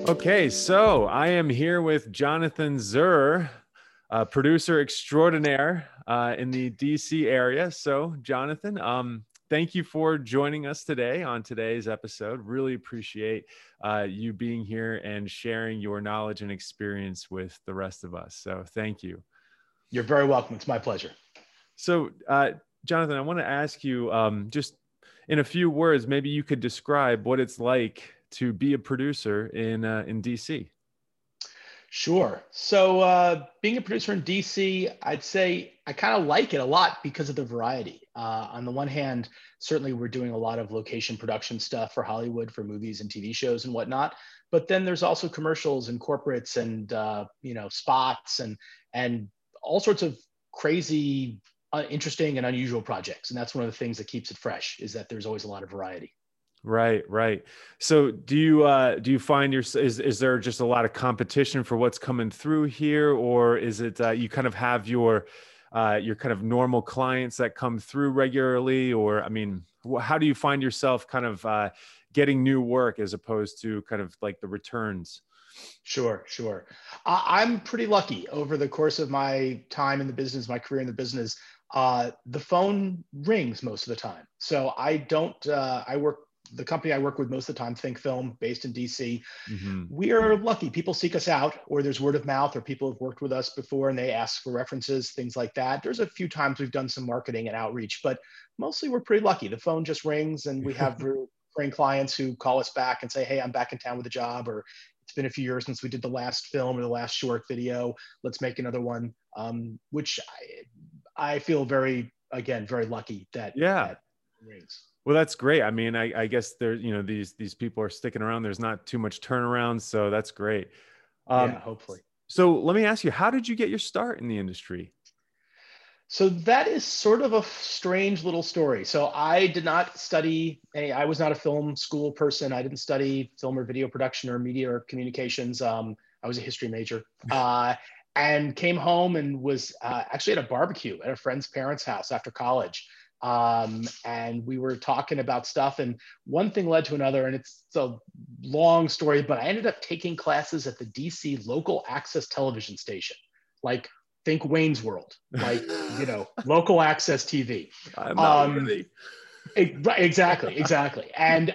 Okay, so I am here with Jonathan Zur, producer extraordinaire in the DC area. So, Jonathan, thank you for joining us today on today's episode. Really appreciate you being here and sharing your knowledge and experience with the rest of us. So, thank you. You're very welcome. It's my pleasure. So, Jonathan, I want to ask you just in a few words, maybe you could describe what it's like to be a producer in DC. Sure. So being a producer in DC, I'd say I kind of like it a lot because of the variety. On the one hand, certainly we're doing a lot of location production stuff for Hollywood, for movies and TV shows and whatnot. But then there's also commercials and corporates and spots and all sorts of crazy, interesting and unusual projects. And that's one of the things that keeps it fresh is that there's always a lot of variety. Right, right. So do you find is there just a lot of competition for what's coming through here, or is it you kind of have your kind of normal clients that come through regularly, or I mean, how do you find yourself kind of getting new work as opposed to kind of like the returns? Sure, sure. I'm pretty lucky over the course of my time in the business, my career in the business. The phone rings most of the time. So I don't, the company I work with most of the time, Think Film, based in DC. Mm-hmm. We are lucky. People seek us out, or there's word of mouth, or people have worked with us before and they ask for references, things like that. There's a few times we've done some marketing and outreach, but mostly we're pretty lucky. The phone just rings and we have recurring clients who call us back and say, hey, I'm back in town with a job, or it's been a few years since we did the last film or the last short video. Let's make another one, which I feel very lucky that, Yeah. that rings. Well, that's great. I mean, I guess there, these people are sticking around. There's not too much turnaround, so that's great. Yeah, hopefully. So let me ask you, how did you get your start in the industry? So that is sort of a strange little story. So I did not study I was not a film school person. I didn't study film or video production or media or communications. I was a history major and came home and was actually at a barbecue at a friend's parents' house after college. And we were talking about stuff and one thing led to another, and it's a long story, but I ended up taking classes at the DC local access television station, like think Wayne's World, like, local access TV. I'm not worthy. Exactly. And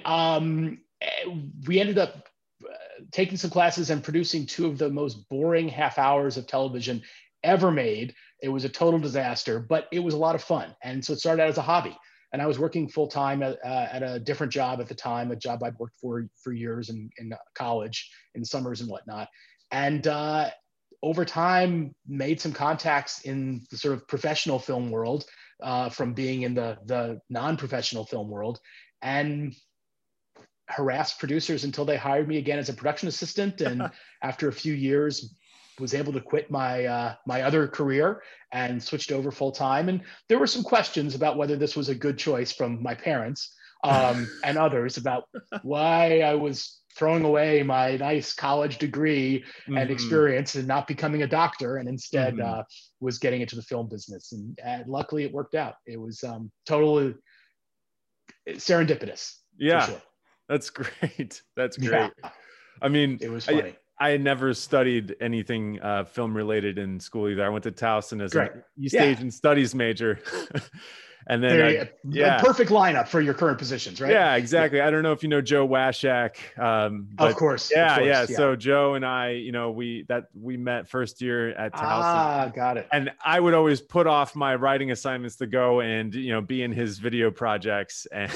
we ended up taking some classes and producing two of the most boring half hours of television ever made. It was a total disaster, but it was a lot of fun. And so it started out as a hobby. And I was working full time at a different job at the time, a job I'd worked for years in college, in summers and whatnot. And over time, made some contacts in the sort of professional film world from being in the non-professional film world, and harassed producers until they hired me again as a production assistant. And after a few years, was able to quit my my other career and switched over full time. And there were some questions about whether this was a good choice from my parents and others about why I was throwing away my nice college degree and experience and not becoming a doctor, and instead was getting into the film business. And luckily it worked out. It was totally serendipitous. Yeah, for sure. That's great. That's great. Yeah. I mean, it was funny. I had never studied anything film related in school either. I went to Towson as an East Asian studies major. And then a perfect lineup for your current positions, right? Yeah, exactly. I don't know if you know Joe Washak. But of course. Yeah. So Joe and I, we met first year at Towson. Got it. And I would always put off my writing assignments to go and be in his video projects. And,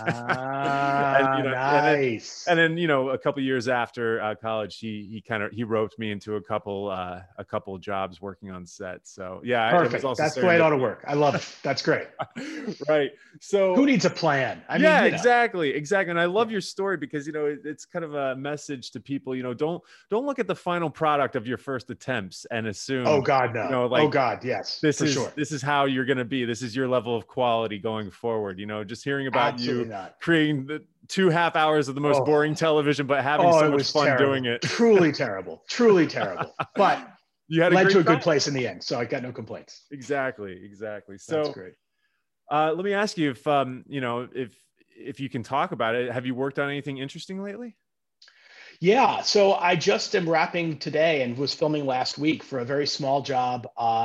nice. And then a couple years after college, he roped me into a couple jobs working on set. So yeah, perfect. It was also that's the way it ought to work. I love it. That's great. Right. So who needs a plan? I mean, exactly. And I love your story because, it's kind of a message to people, don't look at the final product of your first attempts and assume, oh God, no. Oh God. Yes. This is how you're going to be. This is your level of quality going forward. Just hearing about absolutely you creating the 2.5 hours of the most boring television, but having so much fun doing it. Truly terrible. But you had led to a good place in the end. So I got no complaints. Exactly. So that's great. Let me ask you if you can talk about it. Have you worked on anything interesting lately? Yeah, so I just am wrapping today and was filming last week for a very small job,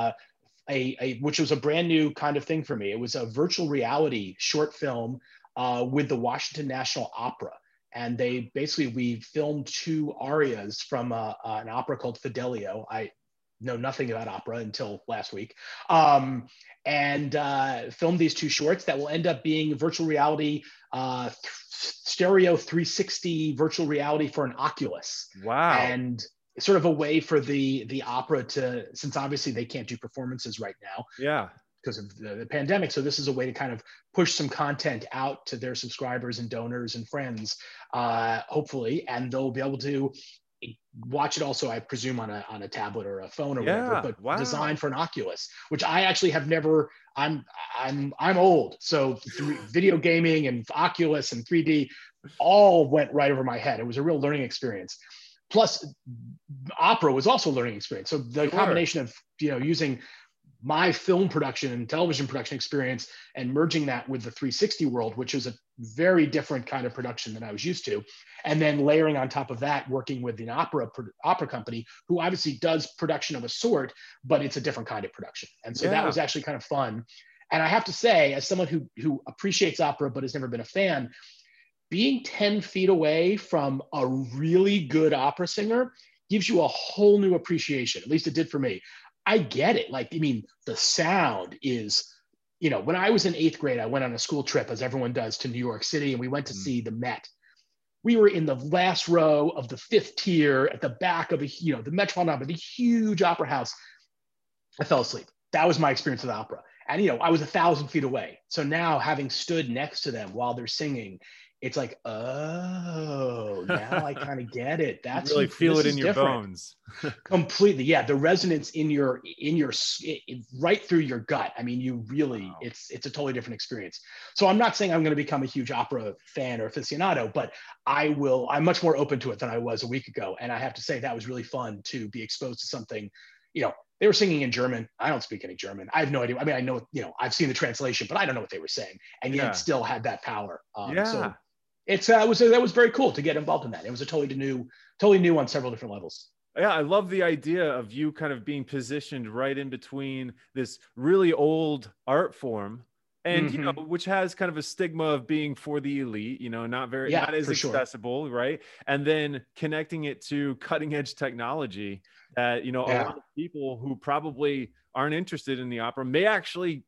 which was a brand new kind of thing for me. It was a virtual reality short film with the Washington National Opera. And they basically, we filmed two arias from an opera called Fidelio. I know nothing about opera until last week. And filmed these two shorts that will end up being virtual reality, stereo 360 virtual reality for an Oculus. Wow. And sort of a way for the opera to, since obviously they can't do performances right now Yeah. because of the pandemic. So this is a way to kind of push some content out to their subscribers and donors and friends, hopefully, and they'll be able to watch it also, I presume, on a tablet or a phone or whatever, Yeah. but Wow. designed for an Oculus, which I actually have never. I'm old, so video gaming and Oculus and 3D all went right over my head. It was a real learning experience. Plus, opera was also a learning experience. So the combination of using my film production and television production experience and merging that with the 360 world, which is a very different kind of production than I was used to. And then layering on top of that, working with an opera company who obviously does production of a sort, but it's a different kind of production. And so that was actually kind of fun. And I have to say, as someone who appreciates opera but has never been a fan, being 10 feet away from a really good opera singer gives you a whole new appreciation. At least it did for me. I get it. Like, I mean, the sound is, when I was in 8th grade, I went on a school trip, as everyone does, to New York City, and we went to see the Met. We were in the last row of the 5th tier at the back of the Metropolitan Opera, the huge opera house. I fell asleep. That was my experience with opera. And, I was 1,000 feet away. So now, having stood next to them while they're singing, it's like, oh, now I kind of get it. That's you really feel it in your different. bones. Completely. Yeah. The resonance in your right through your gut. I mean, you really, Wow. it's a totally different experience. So I'm not saying I'm going to become a huge opera fan or aficionado, but I'm much more open to it than I was a week ago. And I have to say that was really fun to be exposed to something, they were singing in German. I don't speak any German. I have no idea. I mean, I know, I've seen the translation, but I don't know what they were saying. And yet it still had that power. So that was very cool to get involved in that. It was a totally new on several different levels. Yeah, I love the idea of you kind of being positioned right in between this really old art form and, which has kind of a stigma of being for the elite, not as accessible, right? And then connecting it to cutting edge technology that, a lot of people who probably aren't interested in the opera may actually,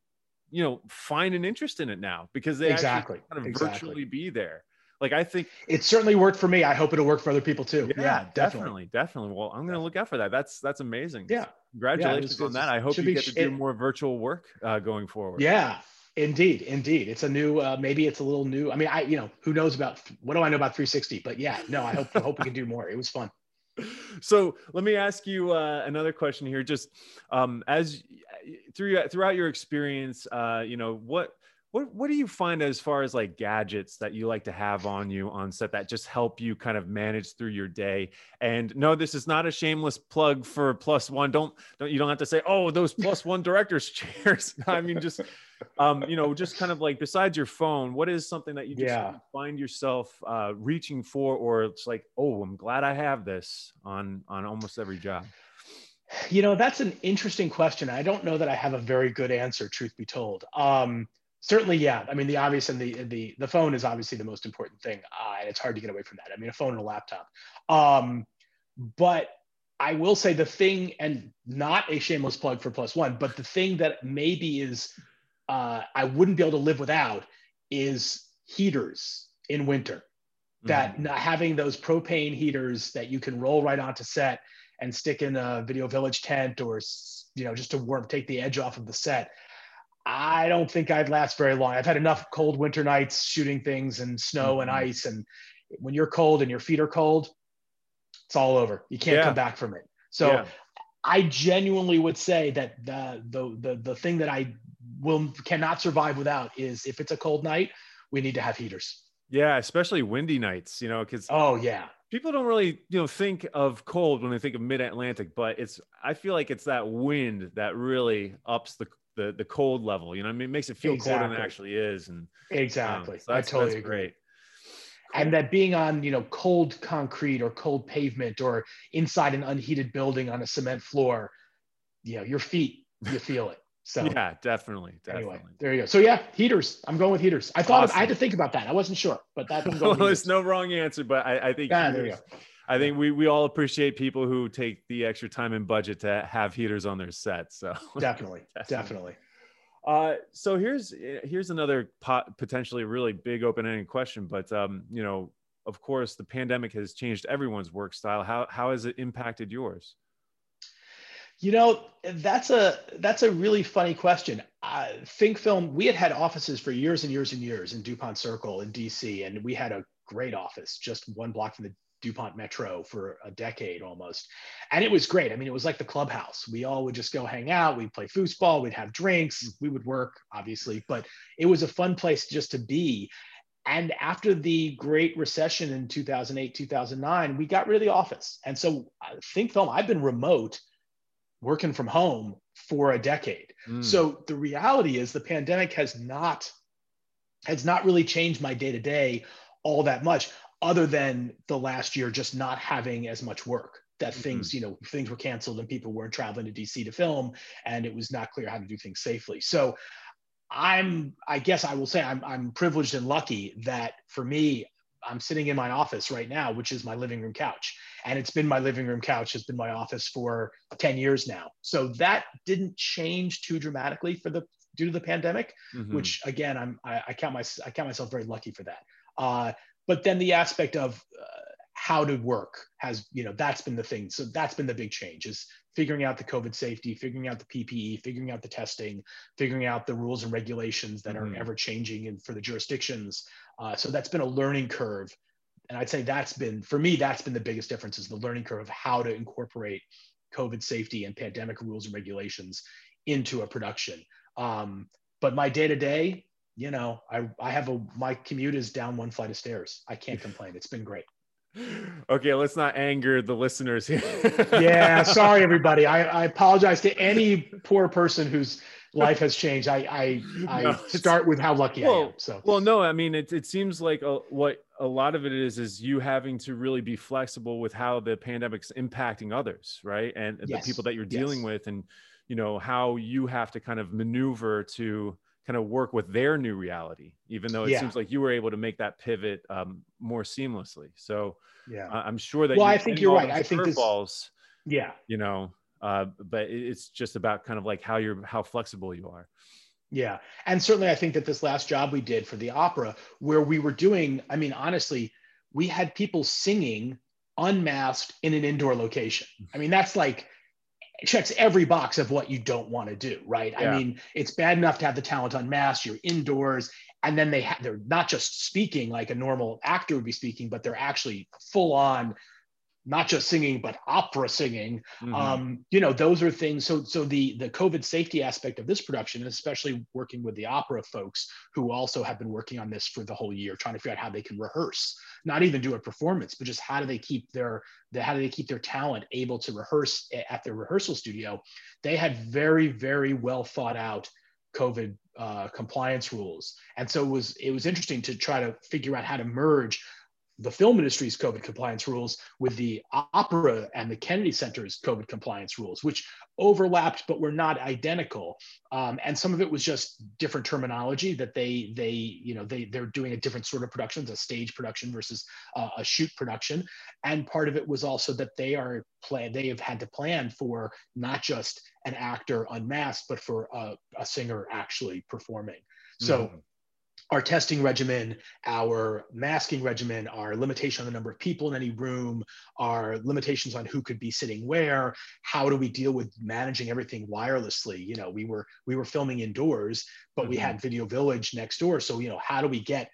find an interest in it now because they actually kind of virtually be there. Like, I think it certainly worked for me. I hope it'll work for other people too. Yeah, definitely. Well, I'm going to look out for that. That's amazing. Yeah. Congratulations on that. I hope you get to do more virtual work going forward. Yeah, indeed. It's a new, maybe it's a little new. I mean, who knows what do I know about 360, but yeah, no, I hope we can do more. It was fun. So let me ask you another question here. Just as throughout your experience, what do you find as far as like gadgets that you like to have on you on set that just help you kind of manage through your day? And no, this is not a shameless plug for Plus One. You don't have to say, oh, those Plus One director's chairs. I mean, just just kind of like besides your phone, what is something that you just find yourself reaching for, or it's like, oh, I'm glad I have this on almost every job? That's an interesting question. I don't know that I have a very good answer, truth be told. Certainly, yeah. I mean, the obvious and the phone is obviously the most important thing, and it's hard to get away from that. I mean, a phone and a laptop. But I will say the thing, and not a shameless plug for Plus One, but the thing that maybe is I wouldn't be able to live without is heaters in winter. That not having those propane heaters that you can roll right onto set and stick in a Video Village tent, or just to take the edge off of the set. I don't think I'd last very long. I've had enough cold winter nights shooting things and snow and ice. And when you're cold and your feet are cold, it's all over. You can't come back from it. So I genuinely would say that the thing that I cannot survive without is, if it's a cold night, we need to have heaters. Yeah, especially windy nights, because people don't really, think of cold when they think of mid-Atlantic, but I feel like it's that wind that really ups the cold level, I mean, it makes it feel colder than it actually is. And exactly. So I totally agree. Great. And that being on, cold concrete or cold pavement or inside an unheated building on a cement floor, your feet, you feel it. So Yeah, definitely. anyway, there you go. So yeah, heaters. I'm going with heaters. I thought I had to think about that. I wasn't sure, but I'm going well, heaters. there's no wrong answer, but I think there you go. I think we all appreciate people who take the extra time and budget to have heaters on their set. So definitely. So here's another potentially really big open-ended question, but of course, the pandemic has changed everyone's work style. How has it impacted yours? That's a really funny question. Think Film, we had offices for years and years and years in DuPont Circle in DC, and we had a great office just one block from the DuPont Metro for a decade almost. And it was great. I mean, it was like the clubhouse. We all would just go hang out. We'd play foosball. We'd have drinks. We would work, obviously, but it was a fun place just to be. And after the Great Recession in 2008, 2009, we got rid of the office. And so Think Film, I've been remote working from home for a decade. So the reality is the pandemic has not really changed my day-to-day all that much, other than the last year just not having as much work, that things were canceled and people weren't traveling to DC to film, and it was not clear how to do things safely. So I guess I will say I'm privileged and lucky that for me, I'm sitting in my office right now, which is my living room couch. And it's been my living room couch, has been my office for 10 years now. So that didn't change too dramatically due to the pandemic, which again, I count myself very lucky for that. But then the aspect of how to work has, that's been the thing. So that's been the big change, is figuring out the COVID safety, figuring out the PPE, figuring out the testing, figuring out the rules and regulations that are ever changing and for the jurisdictions. So that's been a learning curve. And I'd say that's been the biggest difference, is the learning curve of how to incorporate COVID safety and pandemic rules and regulations into a production. But my day-to-day, my commute is down one flight of stairs. I can't complain. It's been great. Okay, let's not anger the listeners here. Yeah, sorry everybody. I apologize to any poor person whose life has changed. I start with how lucky I am. So no, I mean it seems like what a lot of it is you having to really be flexible with how the pandemic's impacting others, right? And the people that you're dealing with, and how you have to kind of maneuver to kind of work with their new reality, even though it seems like you were able to make that pivot more seamlessly. So I'm sure that I think you're right. I think curveballs, but it's just about kind of like how flexible you are. Yeah. And certainly I think that this last job we did for the opera, where we were doing, I mean, honestly, we had people singing unmasked in an indoor location. I mean, that's like, checks every box of what you don't want to do, right? Yeah. I mean, it's bad enough to have the talent unmasked, you're indoors, and then they're not just speaking like a normal actor would be speaking, but they're actually full on, not just singing, but opera singing. Those are things. So the COVID safety aspect of this production, and especially working with the opera folks who also have been working on this for the whole year, trying to figure out how they can rehearse, not even do a performance, but just how do they keep their talent able to rehearse at their rehearsal studio. They had very, very well thought out COVID compliance rules. And so it was interesting to try to figure out how to merge the film industry's COVID compliance rules with the opera and the Kennedy Center's COVID compliance rules, which overlapped but were not identical. And some of it was just different terminology that they're doing a different sort of production, a stage production versus a shoot production. And part of it was also that they have had to plan for not just an actor unmasked, but for a singer actually performing. So our testing regimen, our masking regimen, our limitation on the number of people in any room, our limitations on who could be sitting where, how do we deal with managing everything wirelessly? We were filming indoors, but we had Video Village next door. So, how do we get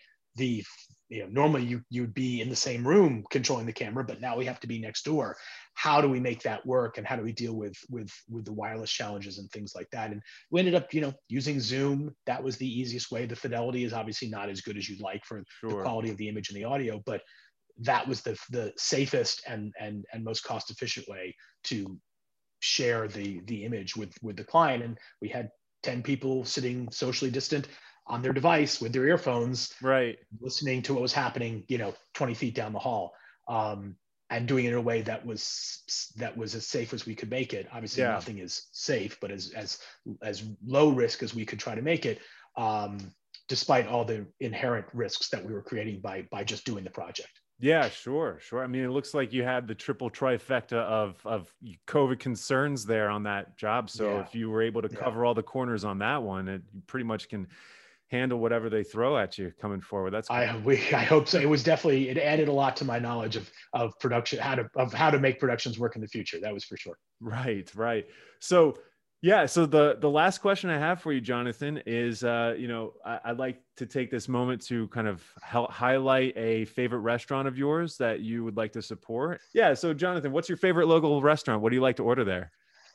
normally you'd be in the same room controlling the camera, but now we have to be next door. How do we make that work? And how do we deal with the wireless challenges and things like that? And we ended up, using Zoom. That was the easiest way. The fidelity is obviously not as good as you'd like for the quality of the image and the audio, but that was the safest and most cost efficient way to share the image with the client. And we had 10 people sitting socially distant on their device with their earphones, Right. listening to what was happening, 20 feet down the hall, and doing it in a way that was as safe as we could make it. Obviously, nothing is safe, but as low risk as we could try to make it, despite all the inherent risks that we were creating by just doing the project. Yeah, sure. I mean, it looks like you had the triple trifecta of COVID concerns there on that job. So if you were able to cover all the corners on that one, you pretty much can handle whatever they throw at you coming forward. That's cool. I hope so. It added a lot to my knowledge of production, how to make productions work in the future. That was for sure. Right. So yeah. So the last question I have for you, Jonathan, is, I'd like to take this moment to kind of highlight a favorite restaurant of yours that you would like to support. Yeah. So Jonathan, what's your favorite local restaurant? What do you like to order there?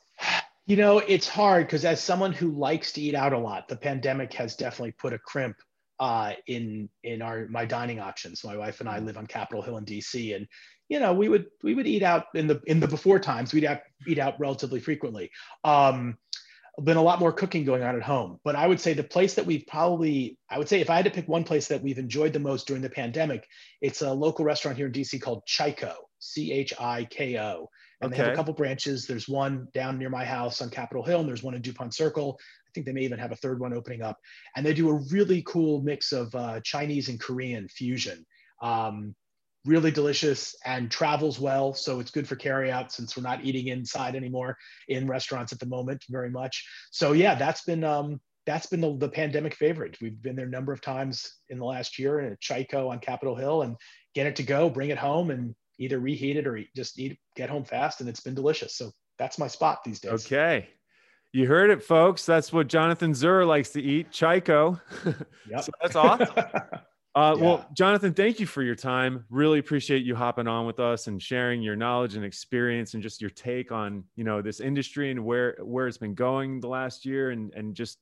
It's hard because as someone who likes to eat out a lot, the pandemic has definitely put a crimp in my dining options. My wife and I live on Capitol Hill in DC, and we would eat out in the before times. We'd eat out relatively frequently. Been a lot more cooking going on at home, but I would say the place that if I had to pick one place that we've enjoyed the most during the pandemic, it's a local restaurant here in DC called Chyko, Chiko. And they have a couple branches. There's one down near my house on Capitol Hill, and there's one in DuPont Circle. I think they may even have a third one opening up. And they do a really cool mix of Chinese and Korean fusion. Really delicious and travels well. So it's good for carry out since we're not eating inside anymore in restaurants at the moment very much. So yeah, that's been the pandemic favorite. We've been there a number of times in the last year at Chyko on Capitol Hill, and get it to go, bring it home, and either reheat it or just get home fast. And it's been delicious. So that's my spot these days. Okay. You heard it, folks. That's what Jonathan Zur likes to eat, Chyko. Yep. So that's awesome. Well, Jonathan, thank you for your time. Really appreciate you hopping on with us and sharing your knowledge and experience and just your take on, this industry and where it's been going the last year, and just,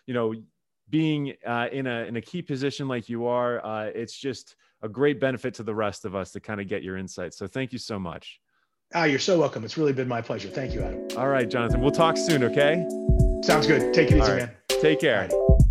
being in a key position like you are. It's just a great benefit to the rest of us to kind of get your insights. So thank you so much. You're so welcome. It's really been my pleasure. Thank you, Adam. All right, Jonathan, we'll talk soon. Okay. Sounds good. Take it easy, man. Take care.